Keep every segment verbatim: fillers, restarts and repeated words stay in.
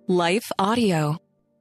Life Audio.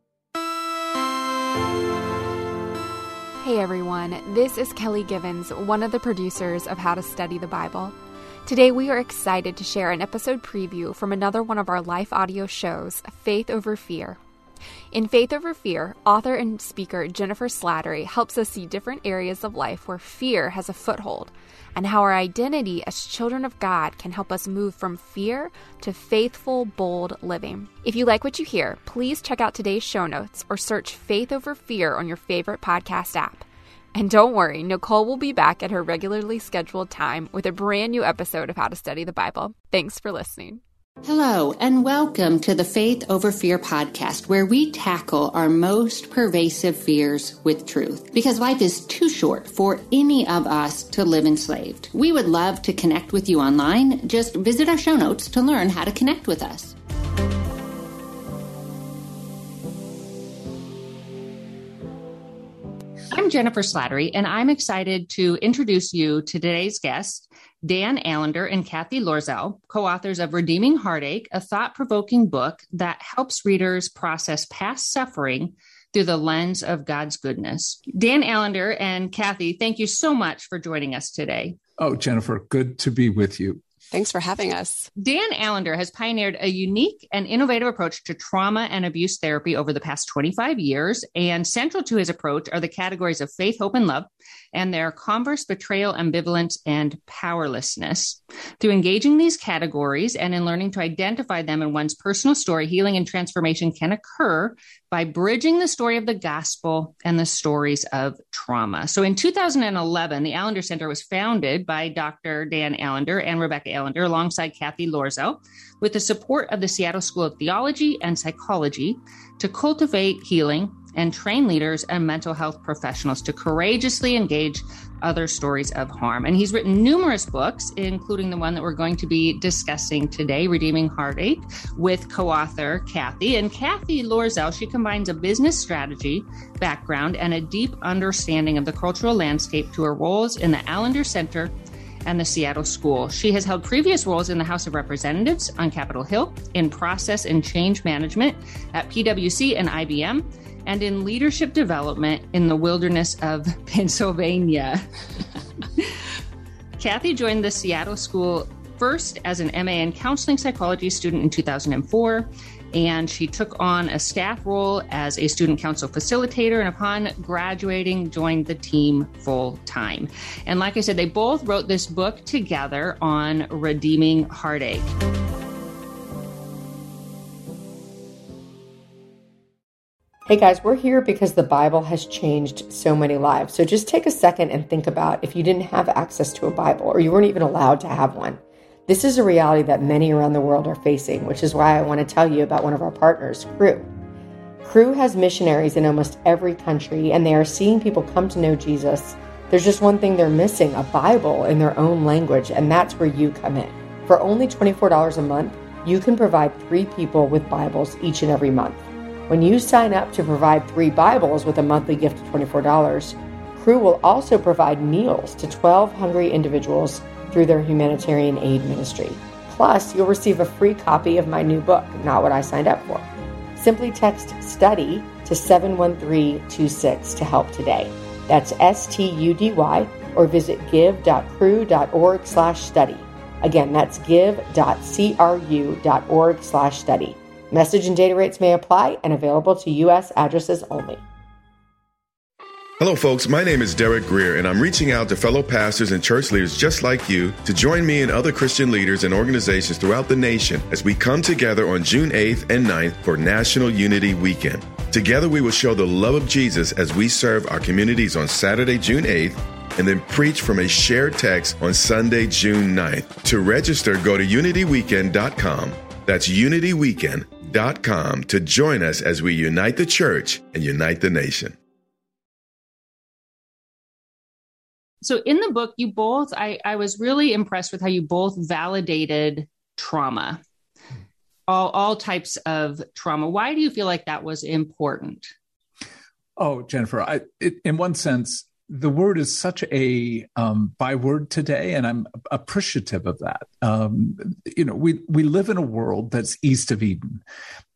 Hey everyone, this is Kelly Givens, one of the producers of How to Study the Bible. Today we are excited to share an episode preview from another one of our Life Audio shows, Faith Over Fear. In Faith Over Fear, author and speaker Jennifer Slattery helps us see different areas of life where fear has a foothold, and how our identity as children of God can help us move from fear to faithful, bold living. If you like what you hear, please check out today's show notes or search Faith Over Fear on your favorite podcast app. And don't worry, Nicole will be back at her regularly scheduled time with a brand new episode of How to Study the Bible. Thanks for listening. Hello, and welcome to the Faith Over Fear podcast, where we tackle our most pervasive fears with truth. Because life is too short for any of us to live enslaved. We would love to connect with you online. Just visit our show notes to learn how to connect with us. I'm Jennifer Slattery, and I'm excited to introduce you to today's guests, Dan Allender and Kathy Loerzel, co-authors of Redeeming Heartache, a thought-provoking book that helps readers process past suffering through the lens of God's goodness. Dan Allender and Kathy, thank you so much for joining us today. Oh, Jennifer, good to be with you. Thanks for having us. Dan Allender has pioneered a unique and innovative approach to trauma and abuse therapy over the past twenty-five years, and central to his approach are the categories of faith, hope, and love, and their converse, betrayal, ambivalence, and powerlessness. Through engaging these categories and in learning to identify them in one's personal story, healing and transformation can occur by bridging the story of the gospel and the stories of trauma. So in two thousand eleven, the Allender Center was founded by Doctor Dan Allender and Rebecca Allender alongside Kathy Loerzel with the support of the Seattle School of Theology and Psychology to cultivate healing and train leaders and mental health professionals to courageously engage other stories of harm. And he's written numerous books, including the one that we're going to be discussing today, Redeeming Heartache, with co-author Kathy. And Kathy Loerzel, she combines a business strategy background and a deep understanding of the cultural landscape to her roles in the Allender Center and the Seattle School. She has held previous roles in the House of Representatives on Capitol Hill, in process and change management at P W C and I B M, and in leadership development in the wilderness of Pennsylvania. Kathy joined the Seattle School first as an M A in counseling psychology student in two thousand four, and she took on a staff role as a student council facilitator, and upon graduating, joined the team full time. And like I said, they both wrote this book together on Redeeming Heartache. Hey guys, we're here because the Bible has changed so many lives. So just take a second and think about if you didn't have access to a Bible or you weren't even allowed to have one. This is a reality that many around the world are facing, which is why I want to tell you about one of our partners, Cru. Cru has missionaries in almost every country, and they are seeing people come to know Jesus. There's just one thing they're missing, a Bible in their own language, and that's where you come in. For only twenty-four dollars a month, you can provide three people with Bibles each and every month. When you sign up to provide three Bibles with a monthly gift of twenty-four dollars, Cru will also provide meals to twelve hungry individuals through their humanitarian aid ministry. Plus, you'll receive a free copy of my new book, Not What I Signed Up For. Simply text STUDY to seven one three two six to help today. That's S T U D Y, or visit give.cru.org slash study. Again, that's give.cru.org slash study. Message and data rates may apply and available to U S addresses only. Hello, folks. My name is Derek Greer, and I'm reaching out to fellow pastors and church leaders just like you to join me and other Christian leaders and organizations throughout the nation as we come together on June eighth and ninth for National Unity Weekend. Together, we will show the love of Jesus as we serve our communities on Saturday, June eighth, and then preach from a shared text on Sunday, June ninth. To register, go to unity weekend dot com. That's unity weekend dot com to join us as we unite the church and unite the nation. So in the book, you both, I, I was really impressed with how you both validated trauma, all, all types of trauma. Why do you feel like that was important? Oh, Jennifer, I, it, in one sense, the word is such a um, byword today, and I'm appreciative of that. Um, you know, we we live in a world that's east of Eden,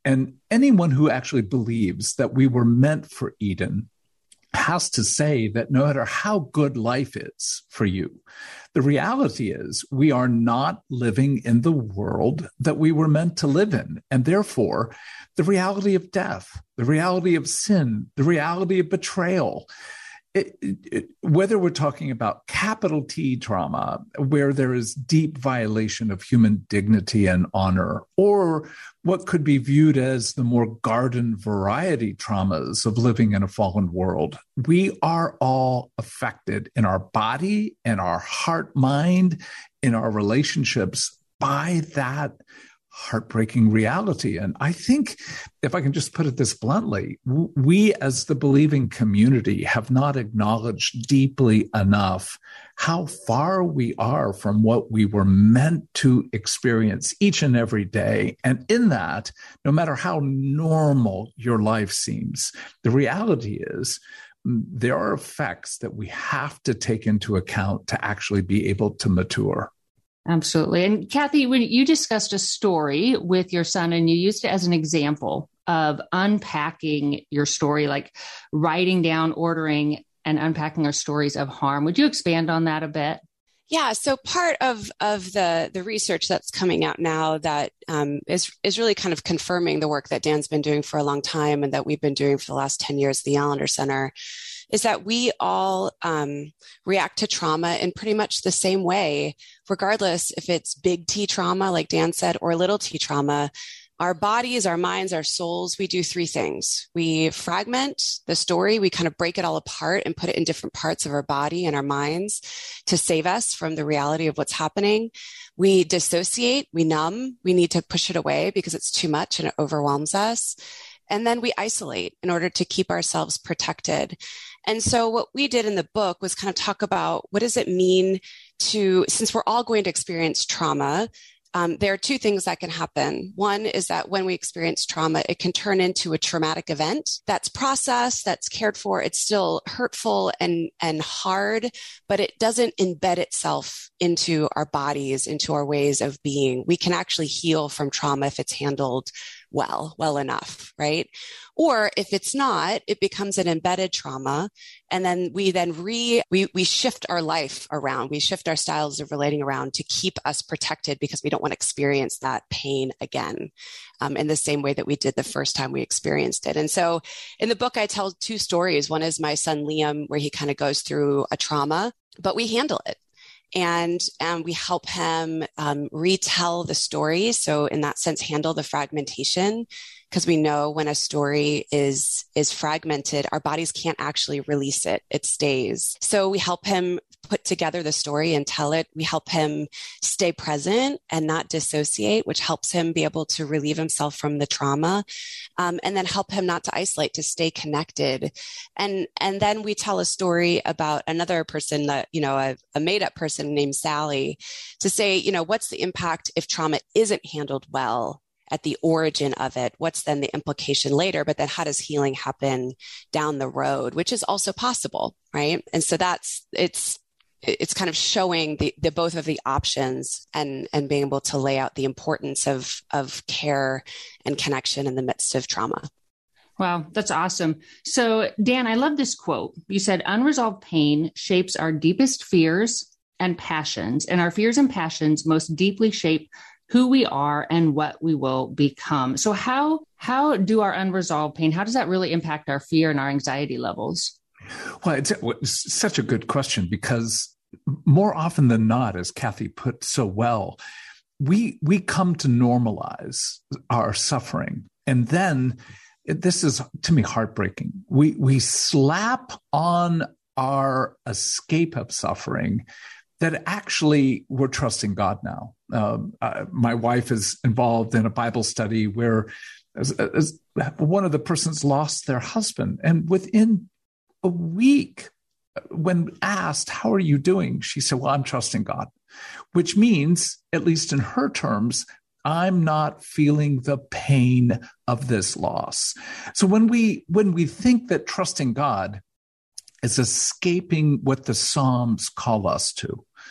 And anyone who actually believes that we were meant for Eden has to say that no matter how good life is for you, the reality is we are not living in the world that we were meant to live in. And therefore, the reality of death, the reality of sin, the reality of betrayal, It, it, it, whether we're talking about capital T trauma, where there is deep violation of human dignity and honor, or what could be viewed as the more garden variety traumas of living in a fallen world, we are all affected in our body, in our heart, mind, in our relationships by that heartbreaking reality. And I think, if I can just put it this bluntly, we as the believing community have not acknowledged deeply enough how far we are from what we were meant to experience each and every day. And in that, no matter how normal your life seems, the reality is there are effects that we have to take into account to actually be able to mature. Absolutely. And Kathy, when you discussed a story with your son and you used it as an example of unpacking your story, like writing down, ordering, and unpacking our stories of harm, would you expand on that a bit? Yeah. So part of, of the, the research that's coming out now that um, is, is really kind of confirming the work that Dan's been doing for a long time and that we've been doing for the last ten years at the Allender Center is that we all um, react to trauma in pretty much the same way, regardless if it's big T trauma, like Dan said, or little T trauma. Our bodies, our minds, our souls, we do three things. We fragment the story. We kind of break it all apart and put it in different parts of our body and our minds to save us from the reality of what's happening. We dissociate, we numb, we need to push it away because it's too much and it overwhelms us. And then we isolate in order to keep ourselves protected. And so what we did in the book was kind of talk about what does it mean to, since we're all going to experience trauma, Um, there are two things that can happen. One is that when we experience trauma, it can turn into a traumatic event that's processed, that's cared for. It's still hurtful and, and hard, but it doesn't embed itself into our bodies, into our ways of being. We can actually heal from trauma if it's handled well, well enough, right? Or if it's not, it becomes an embedded trauma. And then we then re, we, we shift our life around. We shift our styles of relating around to keep us protected because we don't want to experience that pain again, um, in the same way that we did the first time we experienced it. And so in the book, I tell two stories. One is my son, Liam, where he kind of goes through a trauma, but we handle it. And um, we help him um, retell the story. So in that sense, handle the fragmentation, because we know when a story is is fragmented, our bodies can't actually release it. It stays. So we help him put together the story and tell it. We help him stay present and not dissociate, which helps him be able to relieve himself from the trauma, um, and then help him not to isolate, to stay connected. And and then we tell a story about another person, that, you know, a, a made-up person named Sally, to say, you know, what's the impact if trauma isn't handled well at the origin of it? What's then the implication later? But then how does healing happen down the road, which is also possible, right? And so that's, it's, it's kind of showing the, the both of the options and, and being able to lay out the importance of, of care and connection in the midst of trauma. Wow, that's awesome. So Dan, I love this quote. You said, unresolved pain shapes our deepest fears and passions, and our fears and passions most deeply shape who we are and what we will become. So how, how do our unresolved pain, how does that really impact our fear and our anxiety levels? Well, it's, it's such a good question, because more often than not, as Kathy put so well, we, we come to normalize our suffering. And then this is, to me, heartbreaking. We, we slap on our escape of suffering that actually we're trusting God now. Um, uh, my wife is involved in a Bible study where as, as one of the persons lost their husband. And within a week, when asked, how are you doing? She said, well, I'm trusting God, which means, at least in her terms, I'm not feeling the pain of this loss. So when we, when we think that trusting God is escaping what the Psalms call us to,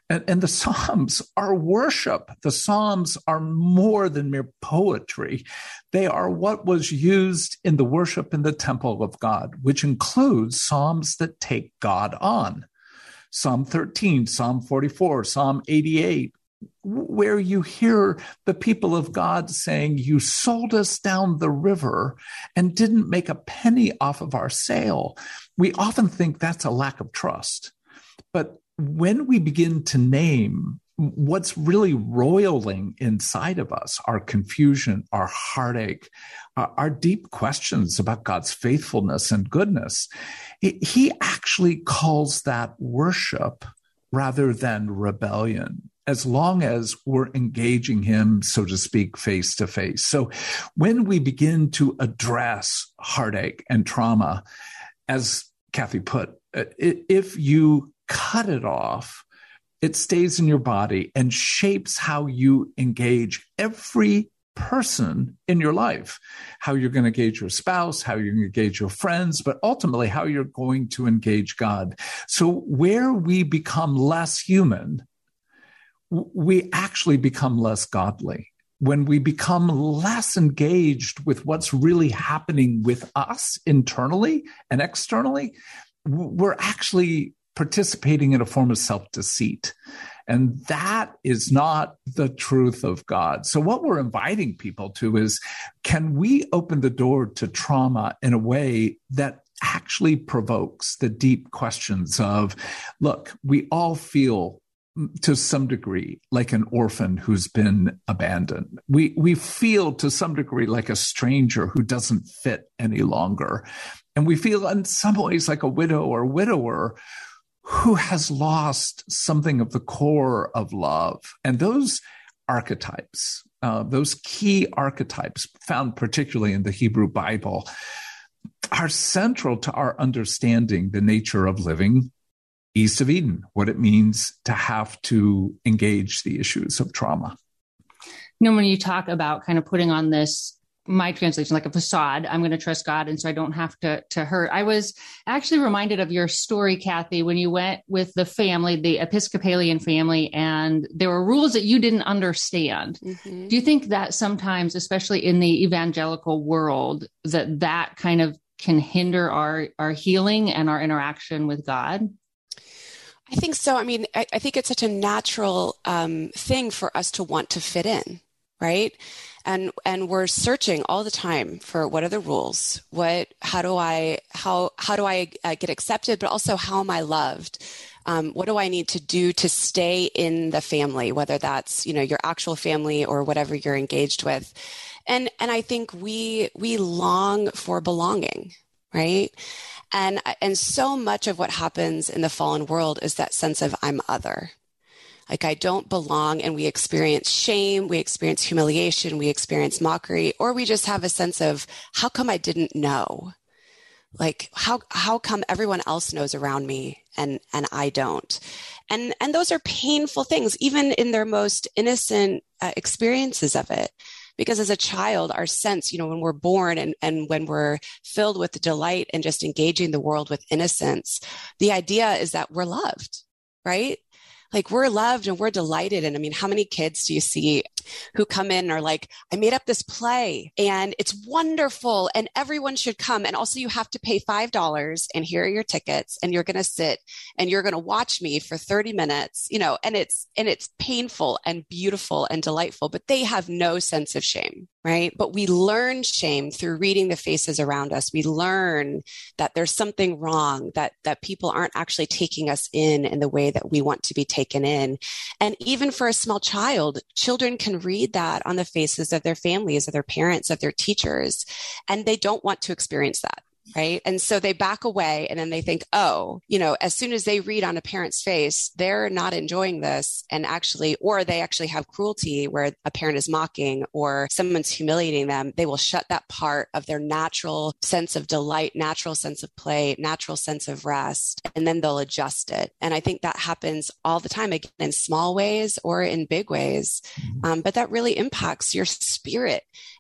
And, and the Psalms are worship. The Psalms are more than mere poetry. They are what was used in the worship in the temple of God, which includes Psalms that take God on. Psalm thirteen, Psalm forty-four, Psalm eighty-eight, where you hear the people of God saying, you sold us down the river and didn't make a penny off of our sale. We often think that's a lack of trust. But when we begin to name what's really roiling inside of us, our confusion, our heartache, our, our deep questions about God's faithfulness and goodness, he actually calls that worship rather than rebellion, as long as we're engaging him, so to speak, face to face. So when we begin to address heartache and trauma, as Kathy put, if you cut it off, it stays in your body and shapes how you engage every person in your life, how you're going to engage your spouse, how you're going to engage your friends, but ultimately how you're going to engage God. So where we become less human, we actually become less godly. When we become less engaged with what's really happening with us internally and externally, we're actually participating in a form of self-deceit. And that is not the truth of God. So what we're inviting people to is, can we open the door to trauma in a way that actually provokes the deep questions of, look, we all feel to some degree like an orphan who's been abandoned. We we feel to some degree like a stranger who doesn't fit any longer. And we feel in some ways like a widow or widower who has lost something of the core of love. And those archetypes, uh, those key archetypes found particularly in the Hebrew Bible, are central to our understanding the nature of living east of Eden, what it means to have to engage the issues of trauma. You know, when you talk about kind of putting on this, my translation, like a facade, I'm going to trust God, and so I don't have to to hurt. I was actually reminded of your story, Kathy, when you went with the family, the Episcopalian family, and there were rules that you didn't understand. Mm-hmm. Do you think that sometimes, especially in the evangelical world, that that kind of can hinder our, our healing and our interaction with God? I think so. I mean, I, I think it's such a natural um, thing for us to want to fit in, right? And and we're searching all the time for what are the rules? What? How do I? How how do I uh, get accepted? But also, how am I loved? Um, what do I need to do to stay in the family? Whether that's, you know, your actual family or whatever you're engaged with, and and I think we we long for belonging, right? And and so much of what happens in the fallen world is that sense of I'm other. Like I don't belong, and we experience shame, we experience humiliation, we experience mockery, or we just have a sense of how come I didn't know? Like how how come everyone else knows around me and and I don't? And and those are painful things, even in their most innocent uh, experiences of it. Because as a child, our sense, you know, when we're born and, and when we're filled with delight and just engaging the world with innocence, the idea is that we're loved, right? Like we're loved and we're delighted. And I mean, how many kids do you see who come in and are like, I made up this play and it's wonderful and everyone should come. And also you have to pay five dollars and here are your tickets and you're going to sit and you're going to watch me for thirty minutes, you know, and it's, and it's painful and beautiful and delightful, but they have no sense of shame, right? But we learn shame through reading the faces around us. We learn that there's something wrong, that, that people aren't actually taking us in in the way that we want to be taken in. And even for a small child, children can read that on the faces of their families, of their parents, of their teachers, and they don't want to experience that. Right. And so they back away and then they think, oh, you know, as soon as they read on a parent's face, they're not enjoying this. And actually, or they actually have cruelty where a parent is mocking or someone's humiliating them. They will shut that part of their natural sense of delight, natural sense of play, natural sense of rest, and then they'll adjust it. And I think that happens all the time, again, in small ways or in big ways. Um, but that really impacts your spirit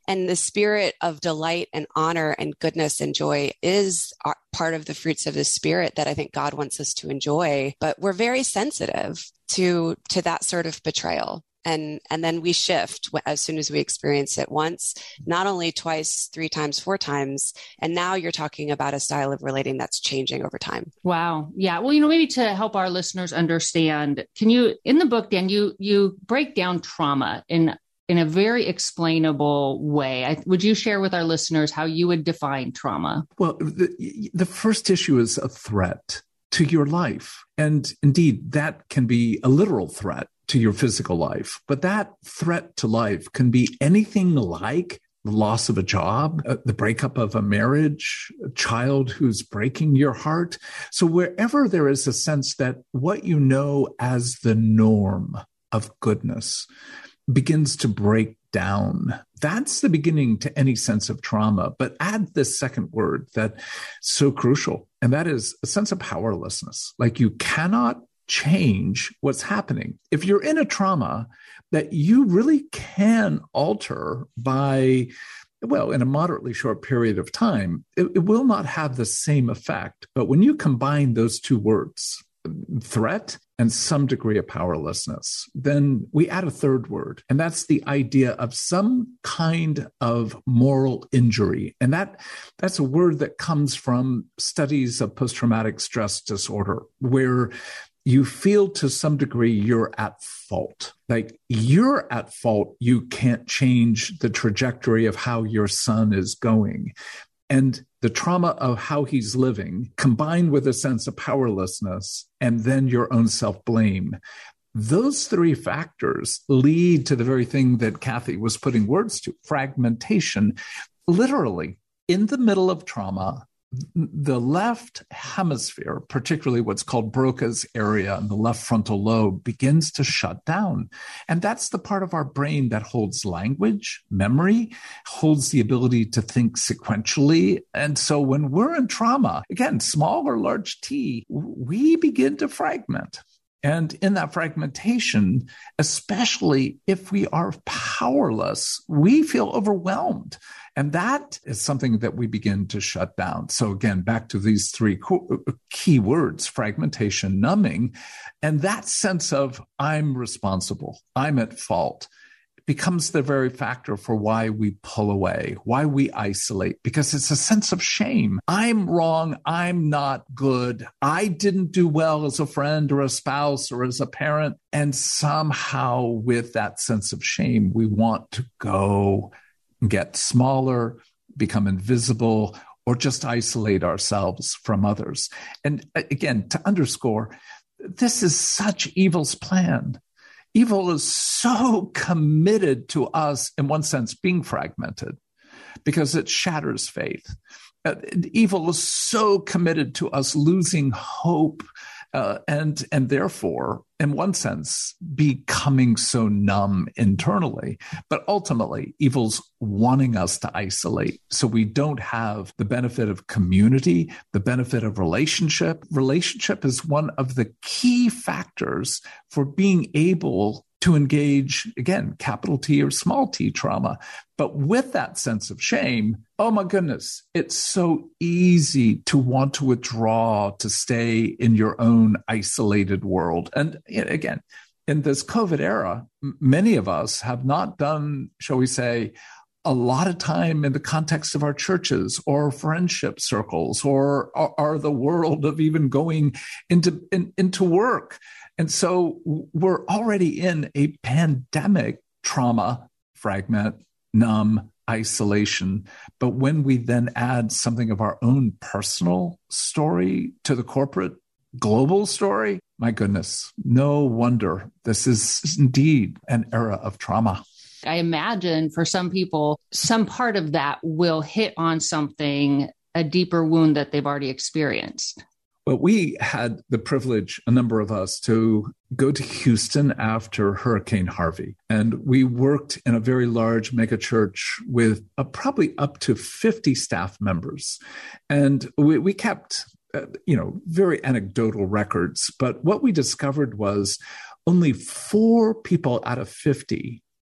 And the spirit of delight and honor and goodness and joy is our, part of the fruits of the Spirit that I think God wants us to enjoy. But we're very sensitive to, to that sort of betrayal. And, and then we shift as soon as we experience it once, not only twice, three times, four times. And now you're talking about a style of relating that's changing over time. Wow. Yeah. Well, you know, maybe to help our listeners understand, can you, in the book, Dan, you, you break down trauma in, in a very explainable way. I, would you share with our listeners how you would define trauma? Well, the, the first issue is a threat to your life. And indeed, that can be a literal threat to your physical life. But that threat to life can be anything like the loss of a job, uh, the breakup of a marriage, a child who's breaking your heart. So wherever there is a sense that what you know as the norm of goodness begins to break down, that's the beginning to any sense of trauma. But add this second word that's so crucial, and that is a sense of powerlessness. Like you cannot change what's happening. If you're in a trauma that you really can alter by, well, in a moderately short period of time, it, it will not have the same effect. But when you combine those two words, threat and some degree of powerlessness, then we add a third word, and that's the idea of some kind of moral injury. And that that's a word that comes from studies of post-traumatic stress disorder, where you feel to some degree you're at fault. Like you're at fault. You can't change the trajectory of how your son is going. And the trauma of how he's living, combined with a sense of powerlessness, and then your own self-blame, those three factors lead to the very thing that Kathy was putting words to, fragmentation. Literally, in the middle of trauma, the left hemisphere, particularly what's called Broca's area and the left frontal lobe, begins to shut down. And that's the part of our brain that holds language, memory, holds the ability to think sequentially. And so when we're in trauma, again, small or large t, we begin to fragment. And in that fragmentation, especially if we are powerless, we feel overwhelmed. And that is something that we begin to shut down. So again, back to these three key words, fragmentation, numbing, and that sense of I'm responsible, I'm at fault, becomes the very factor for why we pull away, why we isolate, because it's a sense of shame. I'm wrong. I'm not good. I didn't do well as a friend or a spouse or as a parent. And somehow with that sense of shame, we want to go get smaller, become invisible, or just isolate ourselves from others. And again, to underscore, this is such evil's plan. Evil is so committed to us, in one sense, being fragmented because it shatters faith. Uh, evil is so committed to us losing hope uh, and, and therefore, in one sense, becoming so numb internally. But ultimately, evil's wanting us to isolate so we don't have the benefit of community, the benefit of relationship. Relationship is one of the key factors for being able to engage, again, capital T or small t trauma. But with that sense of shame, oh my goodness, it's so easy to want to withdraw, to stay in your own isolated world. And again, in this COVID era, many of us have not done, shall we say, a lot of time in the context of our churches or friendship circles or, or, or the world of even going into, in, into work. And so we're already in a pandemic trauma, fragment, numb, isolation. But when we then add something of our own personal story to the corporate global story, my goodness, no wonder this is indeed an era of trauma. I imagine for some people, some part of that will hit on something, a deeper wound that they've already experienced. Well, we had the privilege, a number of us, to go to Houston after Hurricane Harvey. And we worked in a very large megachurch with uh, probably up to fifty staff members. And we, we kept, uh, you know, very anecdotal records. But what we discovered was only four people out of fifty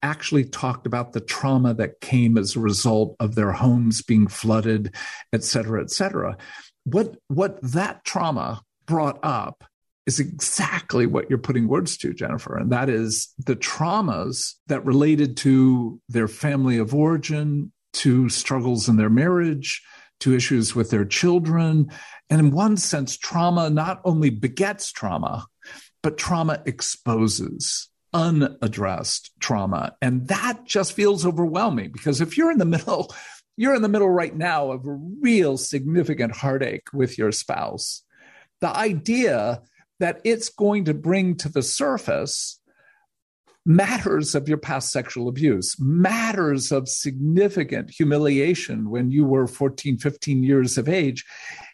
actually talked about the trauma that came as a result of their homes being flooded, et cetera, et cetera. What, what that trauma brought up is exactly what you're putting words to, Jennifer, and that is the traumas that related to their family of origin, to struggles in their marriage, to issues with their children. And in one sense, trauma not only begets trauma, but trauma exposes unaddressed trauma. And that just feels overwhelming, because if you're in the middle, you're in the middle right now of a real significant heartache with your spouse, the idea that it's going to bring to the surface matters of your past sexual abuse, matters of significant humiliation when you were fourteen, fifteen years of age,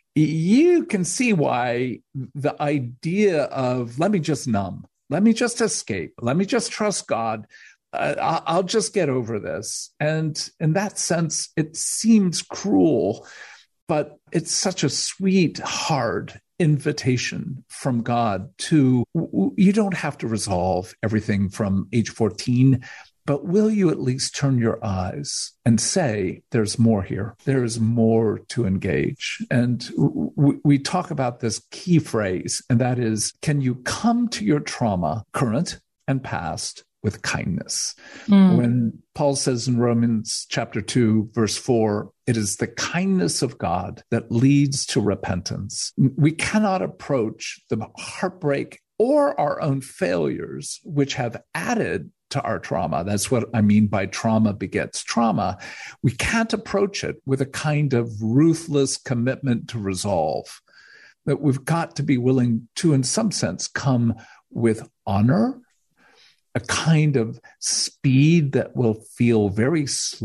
you can see why the idea of, let me just numb, let me just escape, let me just trust God, uh, I'll just get over this. And in that sense, it seems cruel, but it's such a sweet, hard invitation from God to, you don't have to resolve everything from age fourteen, but will you at least turn your eyes and say, there's more here. There is more to engage. And w- we talk about this key phrase, and that is, can you come to your trauma, current and past, with kindness? Mm. When Paul says in Romans chapter two, verse four, it is the kindness of God that leads to repentance. We cannot approach the heartbreak or our own failures, which have added to our trauma. That's what I mean by trauma begets trauma. We can't approach it with a kind of ruthless commitment to resolve. That we've got to be willing to, in some sense, come with honor, a kind of speed that will feel very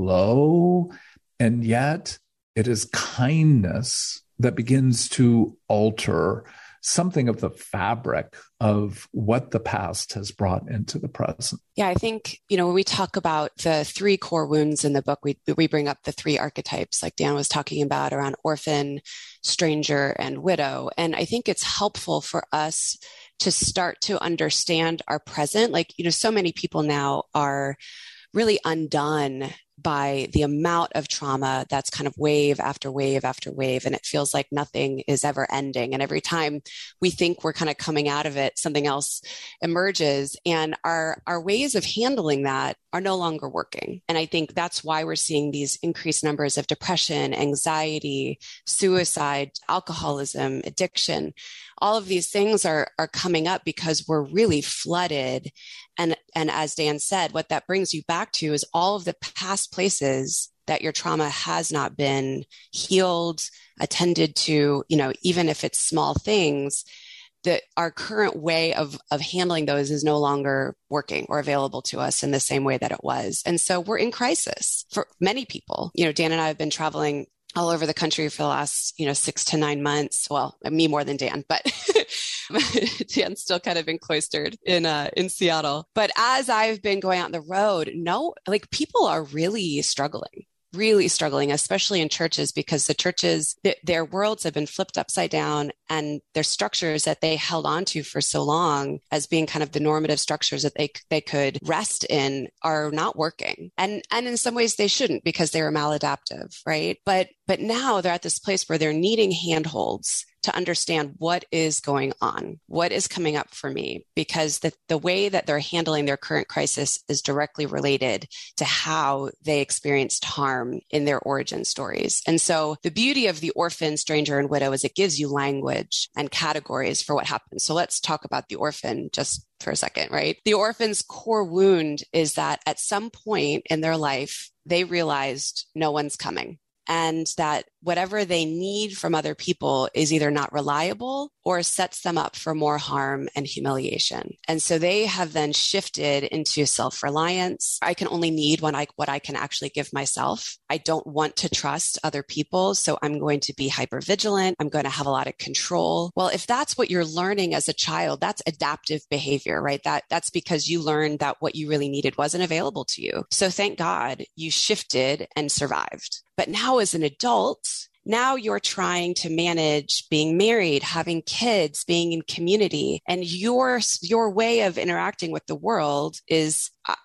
slow, and yet it is kindness that begins to alter something of the fabric of what the past has brought into the present. Yeah, I think, you know, when we talk about the three core wounds in the book, we we bring up the three archetypes, like Dan was talking about, around orphan, stranger, and widow. And I think it's helpful for us to start to understand our present. Like, you know, so many people now are really undone by the amount of trauma that's kind of wave after wave after wave. And it feels like nothing is ever ending. And every time we think we're kind of coming out of it, something else emerges. And our, our ways of handling that are no longer working. And I think that's why we're seeing these increased numbers of depression, anxiety, suicide, alcoholism, addiction. All of these things are, are coming up because we're really flooded. And, and as Dan said, what that brings you back to is all of the past places that your trauma has not been healed, attended to, you know, even if it's small things, that our current way of, of handling those is no longer working or available to us in the same way that it was. And so we're in crisis for many people. You know, Dan and I have been traveling all over the country for the last, you know, six to nine months. Well, me more than Dan, but Dan's still kind of been cloistered in, uh, in Seattle. But as I've been going out on the road, no, like people are really struggling. really struggling, especially in churches, because the churches, th- their worlds have been flipped upside down, and their structures that they held on to for so long as being kind of the normative structures that they they could rest in are not working. And and in some ways they shouldn't, because they were maladaptive, right? But but now they're at this place where they're needing handholds to understand what is going on, what is coming up for me, because the, the way that they're handling their current crisis is directly related to how they experienced harm in their origin stories. And so the beauty of the orphan, stranger, and widow is it gives you language and categories for what happens. So let's talk about the orphan just for a second, right? The orphan's core wound is that at some point in their life, they realized no one's coming, and that whatever they need from other people is either not reliable or sets them up for more harm and humiliation. And so they have then shifted into self-reliance. I can only need what I, what I can actually give myself. I don't want to trust other people, so I'm going to be hypervigilant. I'm going to have a lot of control. Well, if that's what you're learning as a child, that's adaptive behavior, right? That that's because you learned that what you really needed wasn't available to you. So thank God you shifted and survived. But now as an adult, now you're trying to manage being married, having kids, being in community, and your your way of interacting with the world is,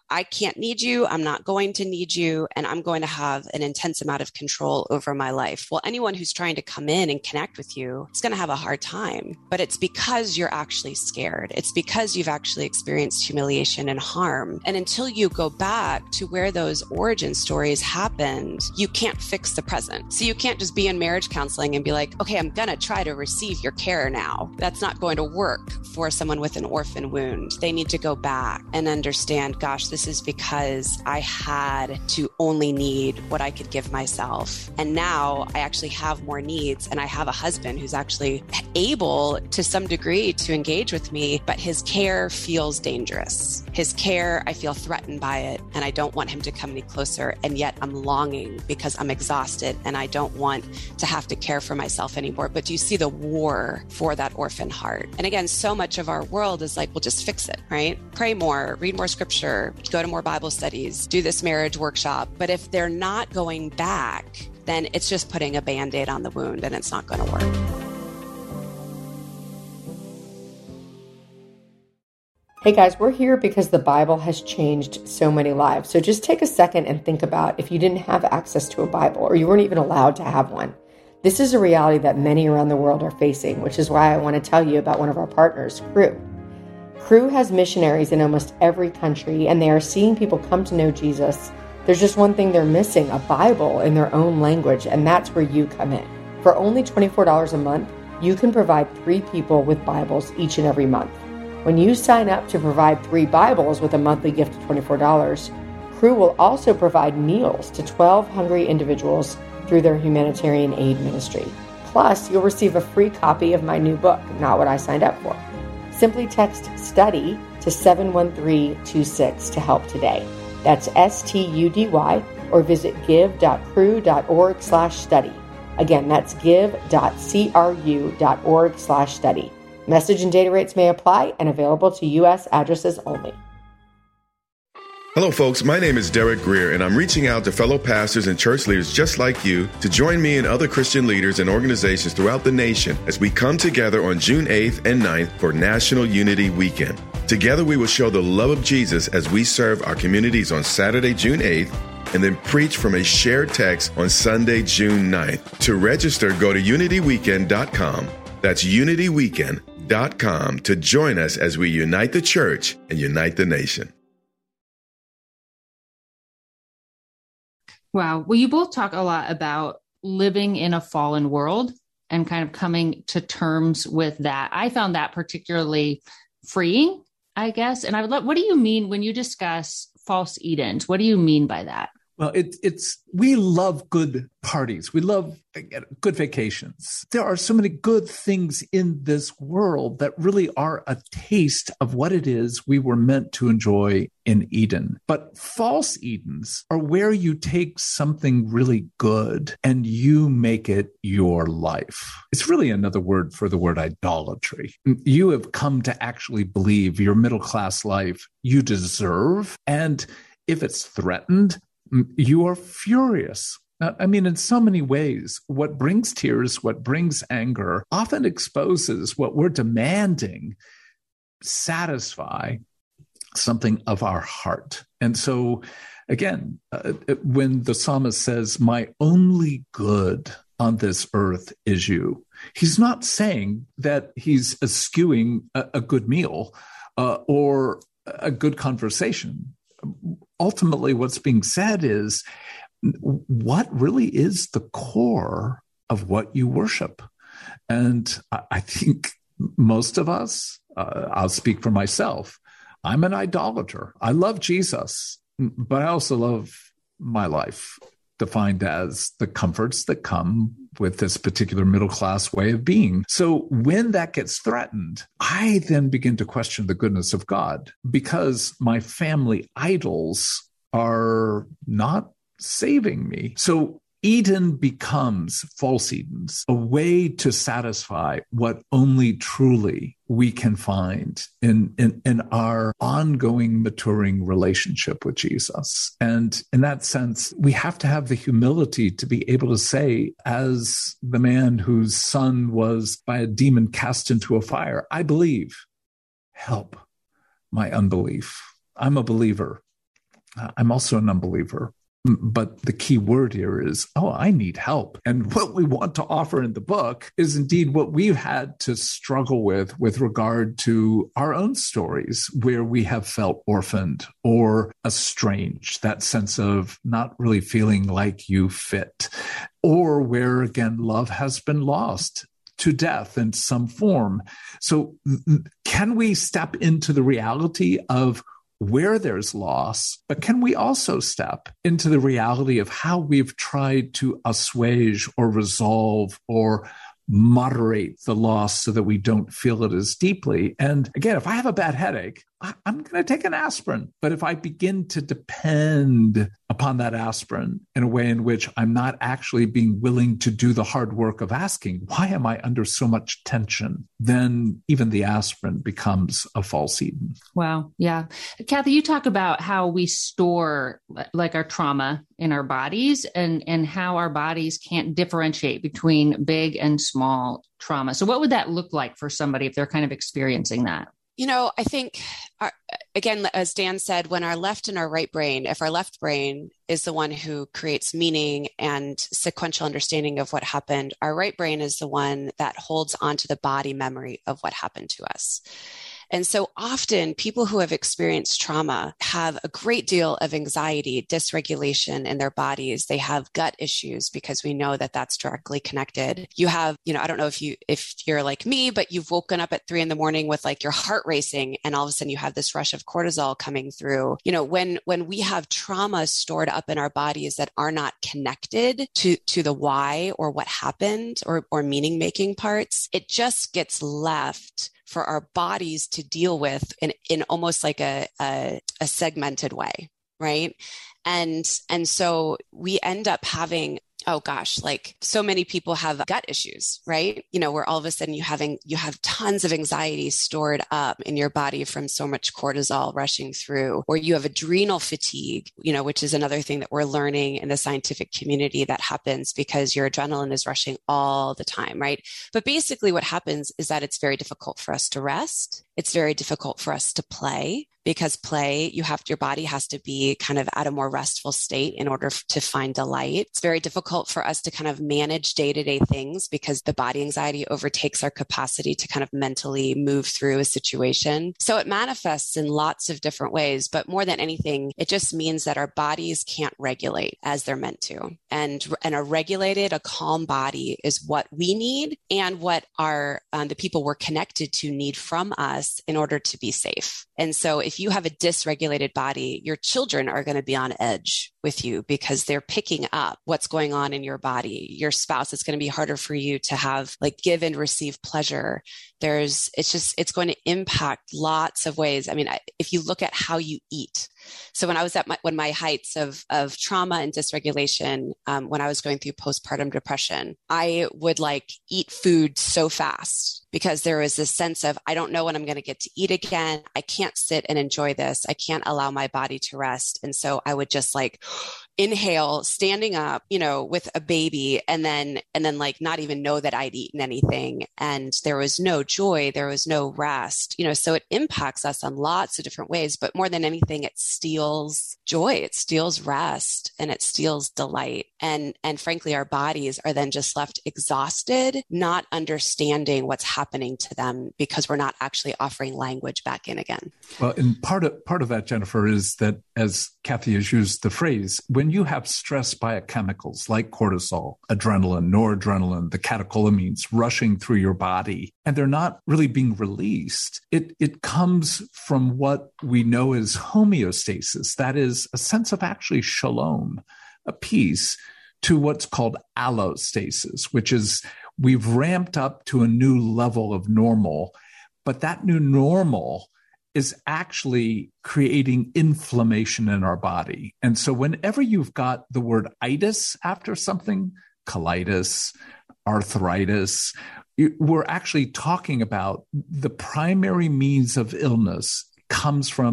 I can't need you. I'm not going to need you. And I'm going to have an intense amount of control over my life. Well, anyone who's trying to come in and connect with you is going to have a hard time. But it's because you're actually scared. It's because you've actually experienced humiliation and harm. And until you go back to where those origin stories happened, you can't fix the present. So you can't just be in marriage counseling and be like, okay, I'm going to try to receive your care now. That's not going to work for someone with an orphan wound. They need to go back and understand, gosh, this is because I had to only need what I could give myself. And now I actually have more needs, and I have a husband who's actually able to some degree to engage with me, but his care feels dangerous. His care, I feel threatened by it, and I don't want him to come any closer. And yet I'm longing because I'm exhausted and I don't want to have to care for myself anymore. But do you see the war for that orphan heart? And again, so much of our world is like, well, just fix it, right? Pray more, read more scripture, go to more Bible studies, do this marriage workshop. But if they're not going back, then it's just putting a Band-Aid on the wound and it's not going to work. Hey guys, we're here because the Bible has changed so many lives. So just take a second and think about if you didn't have access to a Bible or you weren't even allowed to have one. This is a reality that many around the world are facing, which is why I want to tell you about one of our partners, Cru. Cru has missionaries in almost every country, and they are seeing people come to know Jesus. There's just one thing they're missing, a Bible in their own language, and that's where you come in. For only twenty-four dollars a month, you can provide three people with Bibles each and every month. When you sign up to provide three Bibles with a monthly gift of twenty-four dollars, Cru will also provide meals to twelve hungry individuals through their humanitarian aid ministry. Plus, you'll receive a free copy of my new book, Not What I Signed Up For. Simply text STUDY to seven one three two six to help today. That's S T U D Y, or visit give.cru.org slash study. Again, that's give.cru.org slash study. Message and data rates may apply and available to U S addresses only. Hello, folks. My name is Derek Greer, and I'm reaching out to fellow pastors and church leaders just like you to join me and other Christian leaders and organizations throughout the nation as we come together on June eighth and ninth for National Unity Weekend. Together, we will show the love of Jesus as we serve our communities on Saturday, June eighth, and then preach from a shared text on Sunday, June ninth. To register, go to unity weekend dot com. That's unity weekend dot com to join us as we unite the church and unite the nation. Wow. Well, you both talk a lot about living in a fallen world and kind of coming to terms with that. I found that particularly freeing, I guess. And I would love, what do you mean when you discuss false Edens? What do you mean by that? Well, it, it's, we love good parties. We love good vacations. There are so many good things in this world that really are a taste of what it is we were meant to enjoy in Eden. But false Edens are where you take something really good and you make it your life. It's really another word for the word idolatry. You have come to actually believe your middle-class life you deserve, and if it's threatened, you are furious. I mean, in so many ways, what brings tears, what brings anger, often exposes what we're demanding satisfy something of our heart. And so, again, uh, when the psalmist says, my only good on this earth is you, he's not saying that he's eschewing a, a good meal uh, or a good conversation. Ultimately, what's being said is, what really is the core of what you worship? And I think most of us, uh, I'll speak for myself, I'm an idolater. I love Jesus, but I also love my life, defined as the comforts that come with this particular middle-class way of being. So when that gets threatened, I then begin to question the goodness of God, because my family idols are not saving me. So Eden becomes, false Edens, a way to satisfy what only truly we can find in, in, in our ongoing maturing relationship with Jesus. And in that sense, we have to have the humility to be able to say, as the man whose son was by a demon cast into a fire, I believe, help my unbelief. I'm a believer. I'm also an unbeliever. But the key word here is, oh, I need help. And what we want to offer in the book is indeed what we've had to struggle with with regard to our own stories where we have felt orphaned or estranged, that sense of not really feeling like you fit, or where, again, love has been lost to death in some form. So can we step into the reality of where there's loss, but can we also step into the reality of how we've tried to assuage or resolve or moderate the loss so that we don't feel it as deeply? And again, if I have a bad headache, I, I'm going to take an aspirin. But if I begin to depend upon that aspirin in a way in which I'm not actually being willing to do the hard work of asking, why am I under so much tension? Then even the aspirin becomes a false Eden. Wow. Yeah. Kathy, you talk about how we store like our trauma in our bodies and, and how our bodies can't differentiate between big and small trauma. So what would that look like for somebody if they're kind of experiencing that? You know, I think, our, again, as Dan said, when our left and our right brain, if our left brain is the one who creates meaning and sequential understanding of what happened, our right brain is the one that holds onto the body memory of what happened to us. And so often people who have experienced trauma have a great deal of anxiety, dysregulation in their bodies. They have gut issues because we know that that's directly connected. You have, you know, I don't know if you, if you're like me, but you've woken up at three in the morning with like your heart racing and all of a sudden you have this rush of cortisol coming through. You know, when, when we have trauma stored up in our bodies that are not connected to, to the why or what happened or, or meaning making parts, it just gets left for our bodies to deal with in, in almost like a, a, a segmented way, right? And, and so we end up having, oh gosh, like so many people have gut issues, right? You know, where all of a sudden you having, you have tons of anxiety stored up in your body from so much cortisol rushing through, or you have adrenal fatigue, you know, which is another thing that we're learning in the scientific community that happens because your adrenaline is rushing all the time, right? But basically what happens is that it's very difficult for us to rest. It's very difficult for us to play. Because play, you have, your body has to be kind of at a more restful state in order f- to find delight. It's very difficult for us to kind of manage day-to-day things because the body anxiety overtakes our capacity to kind of mentally move through a situation. So it manifests in lots of different ways, but more than anything, it just means that our bodies can't regulate as they're meant to. And, and a regulated, a calm body is what we need and what our, um, the people we're connected to need from us in order to be safe. And so if you have a dysregulated body, your children are going to be on edge with you because they're picking up what's going on in your body. Your spouse, it's going to be harder for you to have like give and receive pleasure. There's, it's just, it's going to impact lots of ways. I mean, if you look at how you eat. So when I was at my, when my heights of, of trauma and dysregulation, um, when I was going through postpartum depression, I would like eat food so fast because there was this sense of, I don't know when I'm going to get to eat again. I can't sit and enjoy this. I can't allow my body to rest. And so I would just like inhale, standing up, you know, with a baby and then, and then like not even know that I'd eaten anything. And there was no joy. There was no rest, you know, so it impacts us on lots of different ways, but more than anything, it steals joy. It steals rest and it steals delight. And, and frankly, our bodies are then just left exhausted, not understanding what's happening to them because we're not actually offering language back in again. Well, and part of, part of that, Jennifer, is that as Kathy has used the phrase, when you have stress biochemicals like cortisol, adrenaline, noradrenaline, the catecholamines rushing through your body, and they're not really being released, it, it comes from what we know as homeostasis. That is a sense of actually shalom, a peace, to what's called allostasis, which is we've ramped up to a new level of normal, but that new normal is actually creating inflammation in our body. And so whenever you've got the word itis after something, colitis, arthritis, we're actually talking about the primary means of illness comes from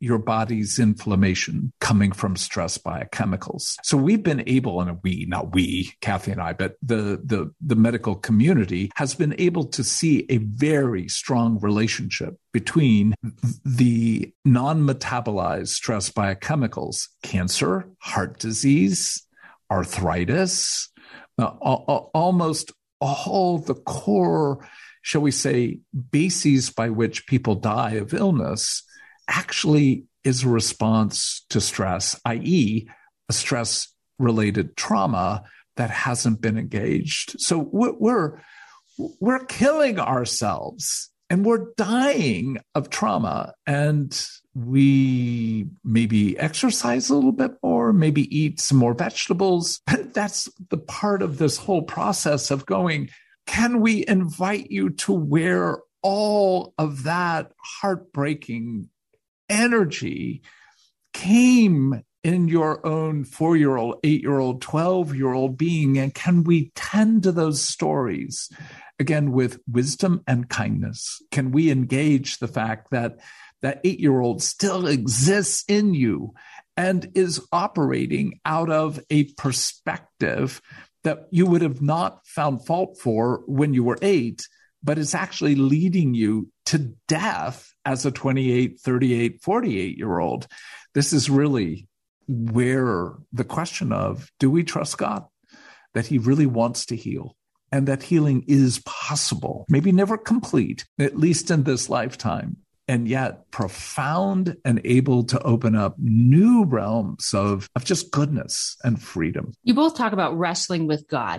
your body's inflammation coming from stress biochemicals. So we've been able, and we, not we, Kathy and I, but the, the, the medical community has been able to see a very strong relationship between the non-metabolized stress biochemicals, cancer, heart disease, arthritis, uh, almost all the core, shall we say, bases by which people die of illness actually is a response to stress, that is a stress-related trauma that hasn't been engaged. So we're, we're killing ourselves and we're dying of trauma, and we maybe exercise a little bit more, maybe eat some more vegetables. That's the part of this whole process of going, can we invite you to where all of that heartbreaking energy came in your own four-year-old, eight-year-old, twelve-year-old being, and can we tend to those stories, again, with wisdom and kindness? Can we engage the fact that that eight-year-old still exists in you and is operating out of a perspective that you would have not found fault for when you were eight, but it's actually leading you to death as a twenty-eight, thirty-eight, forty-eight-year-old? This is really where the question of, do we trust God that he really wants to heal and that healing is possible, maybe never complete, at least in this lifetime, and yet profound and able to open up new realms of, of just goodness and freedom. You both talk about wrestling with God.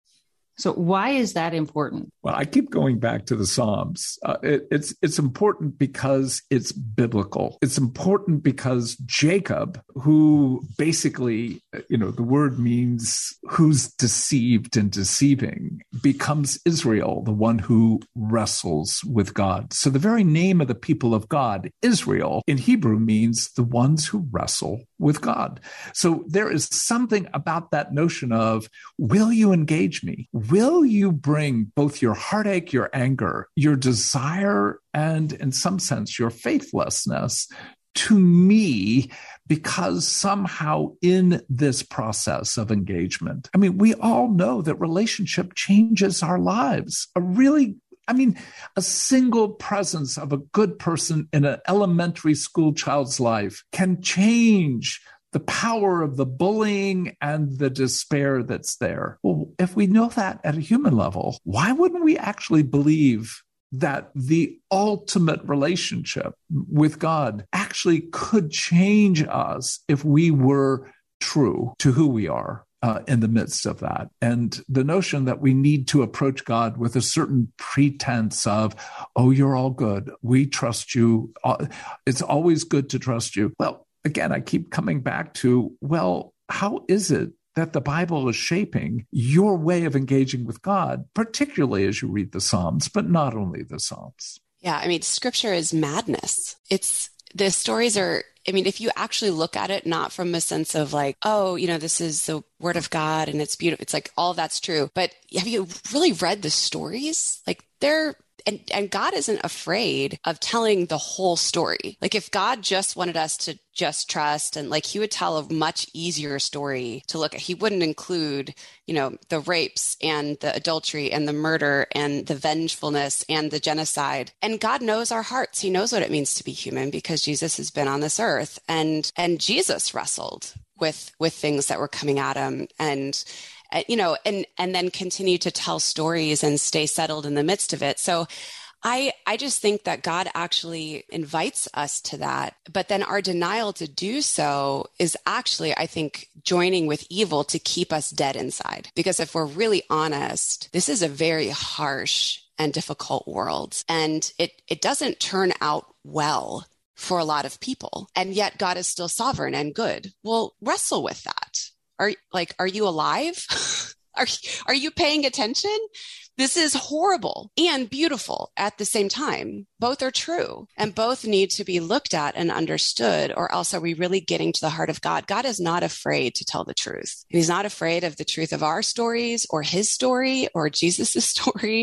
So why is that important? Well, I keep going back to the Psalms. Uh, it, it's it's important because it's biblical. It's important because Jacob, who basically, you know, the word means who's deceived and deceiving, becomes Israel, the one who wrestles with God. So the very name of the people of God, Israel, in Hebrew means the ones who wrestle with God. So there is something about that notion of, will you engage me? Will you bring both your heartache, your anger, your desire, and in some sense, your faithlessness to me, because somehow in this process of engagement, I mean, we all know that relationship changes our lives. A really, I mean, a single presence of a good person in an elementary school child's life can change the power of the bullying and the despair that's there. Well, if we know that at a human level, why wouldn't we actually believe that the ultimate relationship with God actually could change us if we were true to who we are uh, in the midst of that? And the notion that we need to approach God with a certain pretense of, oh, you're all good, we trust you, it's always good to trust you. Well, again, I keep coming back to, well, how is it that the Bible is shaping your way of engaging with God, particularly as you read the Psalms, but not only the Psalms? Yeah, I mean, scripture is madness. It's, the stories are, I mean, if you actually look at it, not from a sense of like, oh, you know, this is the word of God and it's beautiful. It's like, all that's true. But have you really read the stories? Like they're, And, and God isn't afraid of telling the whole story. Like if God just wanted us to just trust, and like he would tell a much easier story to look at. He wouldn't include, you know, the rapes and the adultery and the murder and the vengefulness and the genocide. And God knows our hearts. He knows what it means to be human because Jesus has been on this earth, and and Jesus wrestled with with things that were coming at him, and you know, and, and then continue to tell stories and stay settled in the midst of it. So I, I just think that God actually invites us to that, but then our denial to do so is actually, I think, joining with evil to keep us dead inside. Because if we're really honest, this is a very harsh and difficult world, and it, it doesn't turn out well for a lot of people. And yet God is still sovereign and good. Well, wrestle with that. Are like, are you alive? are, are you paying attention? This is horrible and beautiful at the same time. Both are true, and both need to be looked at and understood, or else are we really getting to the heart of God? God is not afraid to tell the truth. He's not afraid of the truth of our stories or his story or Jesus's story.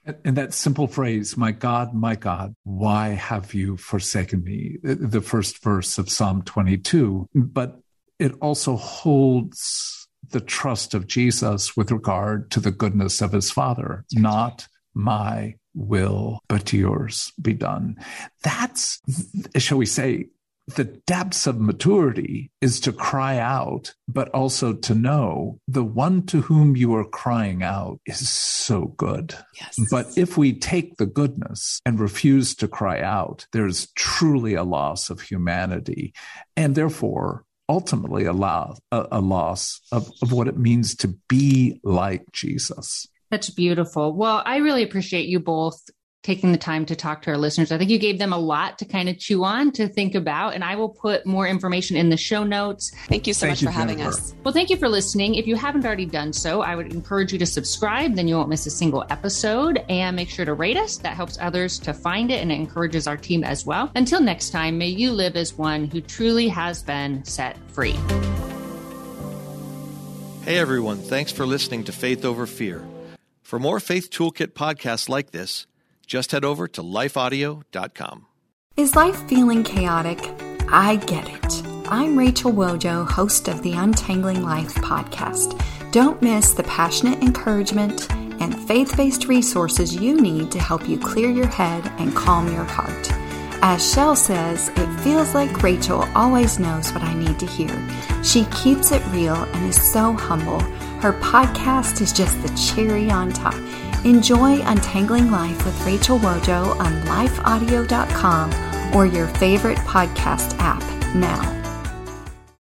And that simple phrase, my God, my God, why have you forsaken me? The first verse of Psalm twenty-two, but it also holds the trust of Jesus with regard to the goodness of his Father, not my will, but yours be done. That's, shall we say, the depths of maturity is to cry out, but also to know the one to whom you are crying out is so good. Yes. But if we take the goodness and refuse to cry out, there's truly a loss of humanity, and therefore ultimately a, lo- a, a loss of, of what it means to be like Jesus. That's beautiful. Well, I really appreciate you both taking the time to talk to our listeners. I think you gave them a lot to kind of chew on, to think about, and I will put more information in the show notes. Thank you so Thank much you, for having Jennifer. us. Well, thank you for listening. If you haven't already done so, I would encourage you to subscribe. Then you won't miss a single episode, and make sure to rate us. That helps others to find it, and it encourages our team as well. Until next time, may you live as one who truly has been set free. Hey everyone, thanks for listening to Faith Over Fear. For more Faith Toolkit podcasts like this, just head over to life audio dot com. Is life feeling chaotic? I get it. I'm Rachel Wojo, host of the Untangling Life podcast. Don't miss the passionate encouragement and faith-based resources you need to help you clear your head and calm your heart. As Shell says, it feels like Rachel always knows what I need to hear. She keeps it real and is so humble. Her podcast is just the cherry on top. Enjoy Untangling Life with Rachel Wojo on life audio dot com or your favorite podcast app now.